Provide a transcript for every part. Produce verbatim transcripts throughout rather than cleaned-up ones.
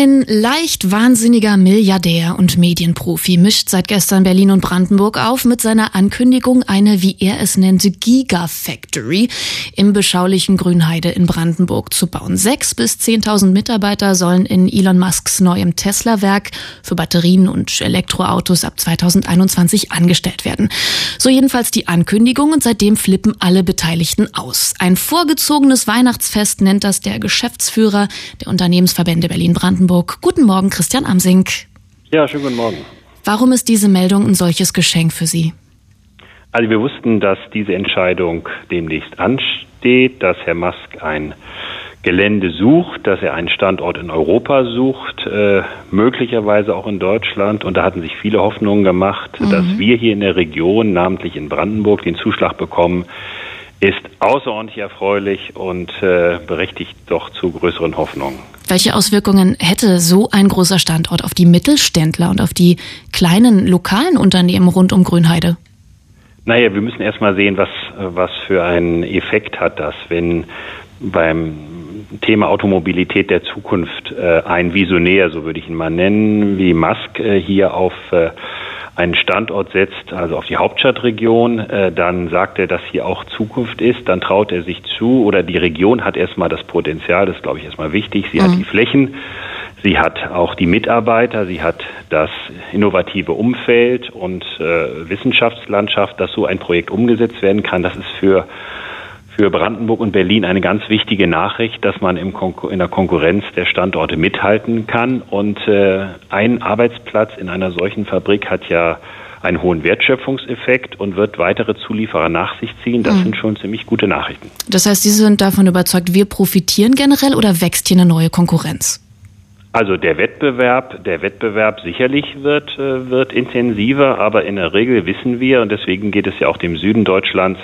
Ein leicht wahnsinniger Milliardär und Medienprofi mischt seit gestern Berlin und Brandenburg auf mit seiner Ankündigung, eine, wie er es nennt, Gigafactory im beschaulichen Grünheide in Brandenburg zu bauen. Sechs bis zehntausend Mitarbeiter sollen in Elon Musks neuem Tesla-Werk für Batterien und Elektroautos ab zweitausendeinundzwanzig angestellt werden. So jedenfalls die Ankündigung, und seitdem flippen alle Beteiligten aus. Ein vorgezogenes Weihnachtsfest nennt das der Geschäftsführer der Unternehmensverbände Berlin-Brandenburg. Guten Morgen, Christian Amsink. Ja, schönen guten Morgen. Warum ist diese Meldung ein solches Geschenk für Sie? Also wir wussten, dass diese Entscheidung demnächst ansteht, dass Herr Musk ein Gelände sucht, dass er einen Standort in Europa sucht, äh, möglicherweise auch in Deutschland. Und da hatten sich viele Hoffnungen gemacht, mhm. dass wir hier in der Region, namentlich in Brandenburg, den Zuschlag bekommen, ist außerordentlich erfreulich und äh, berechtigt doch zu größeren Hoffnungen. Welche Auswirkungen hätte so ein großer Standort auf die Mittelständler und auf die kleinen lokalen Unternehmen rund um Grünheide? Naja, wir müssen erst mal sehen, was, was für einen Effekt hat das, wenn beim Thema Automobilität der Zukunft äh, ein Visionär, so würde ich ihn mal nennen, wie Musk äh, hier auf äh, einen Standort setzt, also auf die Hauptstadtregion, äh, dann sagt er, dass hier auch Zukunft ist, dann traut er sich zu, oder die Region hat erstmal das Potenzial, das ist, glaube ich, erstmal wichtig, sie mhm. hat die Flächen, sie hat auch die Mitarbeiter, sie hat das innovative Umfeld und äh, Wissenschaftslandschaft, dass so ein Projekt umgesetzt werden kann. Das ist für für Brandenburg und Berlin eine ganz wichtige Nachricht, dass man im Konkur- in der Konkurrenz der Standorte mithalten kann. Und äh, ein Arbeitsplatz in einer solchen Fabrik hat ja einen hohen Wertschöpfungseffekt und wird weitere Zulieferer nach sich ziehen. Das mhm. sind schon ziemlich gute Nachrichten. Das heißt, Sie sind davon überzeugt, wir profitieren generell, oder wächst hier eine neue Konkurrenz? Also der Wettbewerb, der Wettbewerb sicherlich wird, äh, wird intensiver, aber in der Regel wissen wir, und deswegen geht es ja auch dem Süden Deutschlands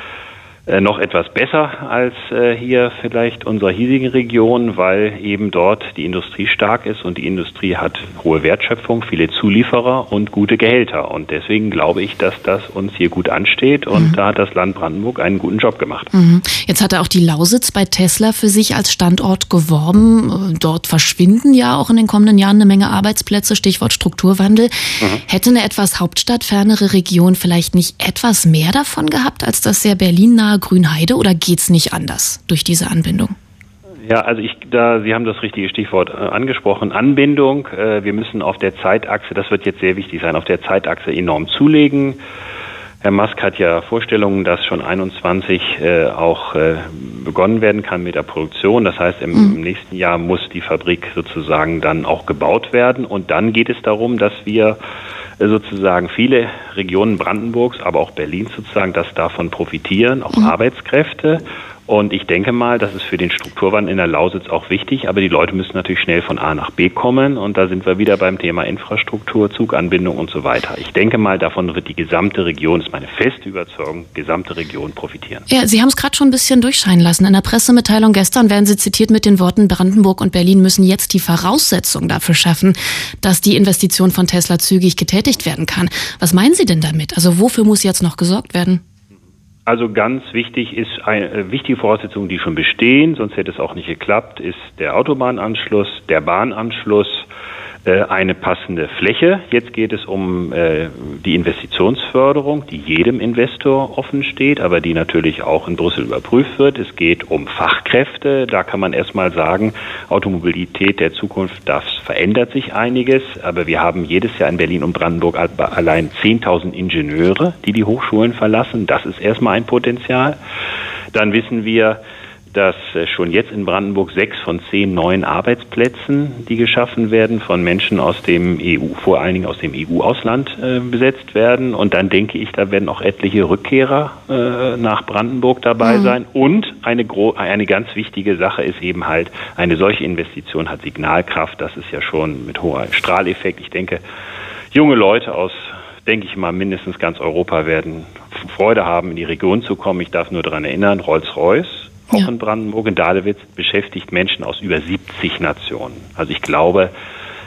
Äh, noch etwas besser als äh, hier vielleicht unserer hiesigen Region, weil eben dort die Industrie stark ist, und die Industrie hat hohe Wertschöpfung, viele Zulieferer und gute Gehälter. Und deswegen glaube ich, dass das uns hier gut ansteht, und mhm. da hat das Land Brandenburg einen guten Job gemacht. Mhm. Jetzt hat er auch die Lausitz bei Tesla für sich als Standort geworben. Dort verschwinden ja auch in den kommenden Jahren eine Menge Arbeitsplätze, Stichwort Strukturwandel. Mhm. Hätte eine etwas hauptstadtfernere Region vielleicht nicht etwas mehr davon gehabt als das sehr Berlin-nahe Grünheide, oder geht's nicht anders durch diese Anbindung? Ja, also ich, da, Sie haben das richtige Stichwort äh, angesprochen, Anbindung. Äh, wir müssen auf der Zeitachse, das wird jetzt sehr wichtig sein, auf der Zeitachse enorm zulegen. Herr Musk hat ja Vorstellungen, dass schon einundzwanzig äh, auch äh, begonnen werden kann mit der Produktion. Das heißt, im, mhm. im nächsten Jahr muss die Fabrik sozusagen dann auch gebaut werden. Und dann geht es darum, dass wir sozusagen viele Regionen Brandenburgs, aber auch Berlins sozusagen, dass davon profitieren, auch mhm. Arbeitskräfte. Und ich denke mal, das ist für den Strukturwandel in der Lausitz auch wichtig, aber die Leute müssen natürlich schnell von A nach B kommen, und da sind wir wieder beim Thema Infrastruktur, Zuganbindung und so weiter. Ich denke mal, davon wird die gesamte Region, das ist meine feste Überzeugung, gesamte Region profitieren. Ja, Sie haben es gerade schon ein bisschen durchscheinen lassen. In der Pressemitteilung gestern werden Sie zitiert mit den Worten: Brandenburg und Berlin müssen jetzt die Voraussetzungen dafür schaffen, dass die Investition von Tesla zügig getätigt werden kann. Was meinen Sie denn damit? Also wofür muss jetzt noch gesorgt werden? Also ganz wichtig ist, eine wichtige Voraussetzung, die schon bestehen, sonst hätte es auch nicht geklappt, ist der Autobahnanschluss, der Bahnanschluss, äh, eine passende Fläche. Jetzt geht es um äh, die Investitionsförderung, die jedem Investor offen steht, aber die natürlich auch in Brüssel überprüft wird. Es geht um Fachkräfte. Da kann man erstmal sagen, Automobilität der Zukunft, das verändert sich einiges, aber wir haben jedes Jahr in Berlin und Brandenburg allein zehntausend Ingenieure, die die Hochschulen verlassen. Das ist erstmal ein Potenzial. Dann wissen wir, dass schon jetzt in Brandenburg sechs von zehn neuen Arbeitsplätzen, die geschaffen werden, von Menschen aus dem E U, vor allen Dingen aus dem E U-Ausland äh, besetzt werden. Und dann denke ich, da werden auch etliche Rückkehrer äh, nach Brandenburg dabei mhm. sein. Und eine, gro- eine ganz wichtige Sache ist eben halt, eine solche Investition hat Signalkraft. Das ist ja schon mit hoher Strahleffekt. Ich denke, junge Leute aus, denke ich mal, mindestens ganz Europa werden Freude haben, in die Region zu kommen. Ich darf nur daran erinnern, Rolls-Royce, auch ja. in Brandenburg, in Dahlewitz, beschäftigt Menschen aus über siebzig Nationen. Also ich glaube,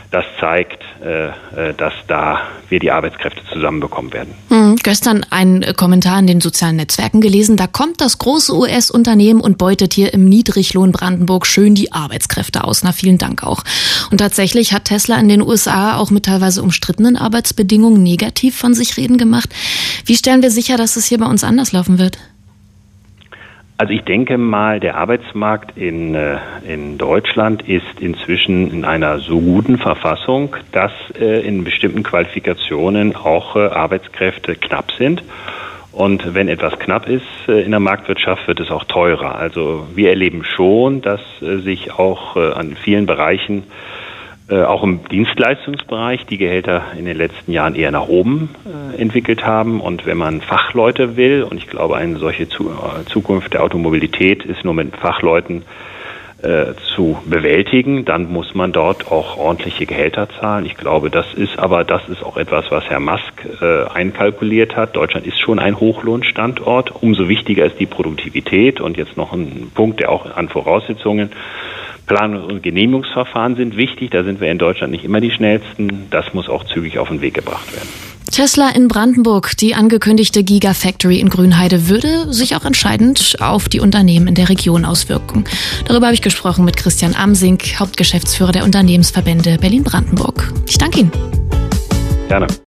das zeigt, äh, dass da wir die Arbeitskräfte zusammenbekommen werden. Mhm. Gestern ein Kommentar in den sozialen Netzwerken gelesen, da kommt das große U S-Unternehmen und beutet hier im Niedriglohn Brandenburg schön die Arbeitskräfte aus. Na, vielen Dank auch. Und tatsächlich hat Tesla in den U S A auch mit teilweise umstrittenen Arbeitsbedingungen negativ von sich reden gemacht. Wie stellen wir sicher, dass es hier bei uns anders laufen wird? Also ich denke mal, der Arbeitsmarkt in, äh, in Deutschland ist inzwischen in einer so guten Verfassung, dass äh, in bestimmten Qualifikationen auch äh, Arbeitskräfte knapp sind. Und wenn etwas knapp ist äh, in der Marktwirtschaft, wird es auch teurer. Also wir erleben schon, dass äh, sich auch äh, an vielen Bereichen, äh, auch im Dienstleistungsbereich, die Gehälter in den letzten Jahren eher nach oben äh, entwickelt haben. Und wenn man Fachleute will, und ich glaube, eine solche zu, äh, Zukunft der Automobilität ist nur mit Fachleuten äh, zu bewältigen, dann muss man dort auch ordentliche Gehälter zahlen. Ich glaube, das ist aber, das ist auch etwas, was Herr Musk äh, einkalkuliert hat. Deutschland ist schon ein Hochlohnstandort. Umso wichtiger ist die Produktivität. Und jetzt noch ein Punkt, der auch an Voraussetzungen Planungs- und Genehmigungsverfahren sind wichtig. Da sind wir in Deutschland nicht immer die schnellsten. Das muss auch zügig auf den Weg gebracht werden. Tesla in Brandenburg, die angekündigte Gigafactory in Grünheide, würde sich auch entscheidend auf die Unternehmen in der Region auswirken. Darüber habe ich gesprochen mit Christian Amsing, Hauptgeschäftsführer der Unternehmensverbände Berlin-Brandenburg. Ich danke Ihnen. Gerne.